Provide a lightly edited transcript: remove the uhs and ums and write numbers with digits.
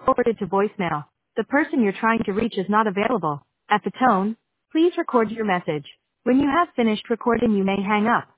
forwarded to voicemail. The person you're trying to reach is not available. At the tone, please record your message. When you have finished recording, you may hang up.